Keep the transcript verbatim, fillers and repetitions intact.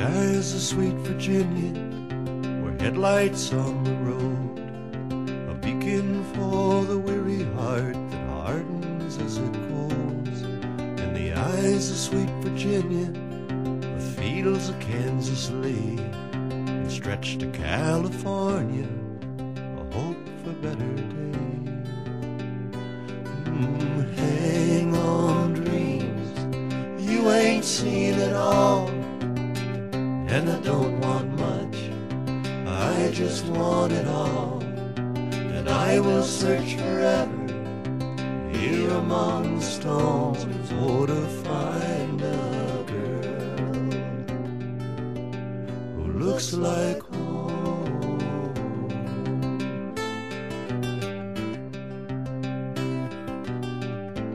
eyes of sweet Virginia were headlights on the road, a beacon for the weary heart that hardens as it goes. In the eyes of sweet Virginia, the fields of Kansas lay, and stretched to California, a hope for better days. Mm, hang on, dreams, you ain't seen it all, and I don't want much, I just want it all. And I will search forever here among the stones for to find a girl who looks like